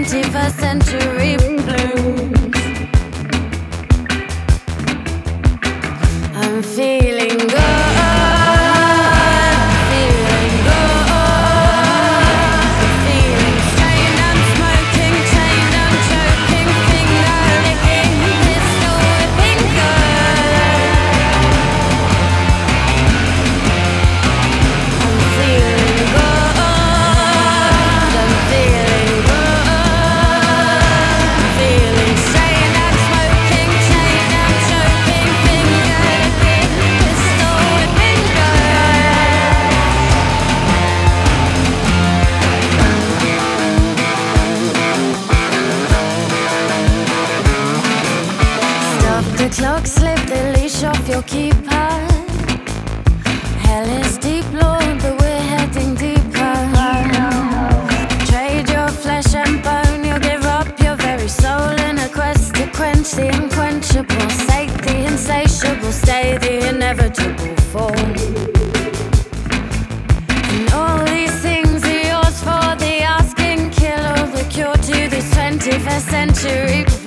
21st century blues. I'm feeling good, feeling good, feeling strained, I'm smoking, chained, I'm choking, finger licking, pistol whipping good. I'm feeling good, I'm feeling good, feeling strained, I'm smoking, chained, I'm choking, finger licking, pistol whipping good. Stop the clock, slip the leash off your keeper. Hell is deep, Lord, but we're heading deeper. Trade your flesh and bone, you'll give up your very soul in a quest to quench the unquenchable, sate the insatiable, stay the inevitable fall. And all these things are yours for the asking, kill all the cure to this 21st century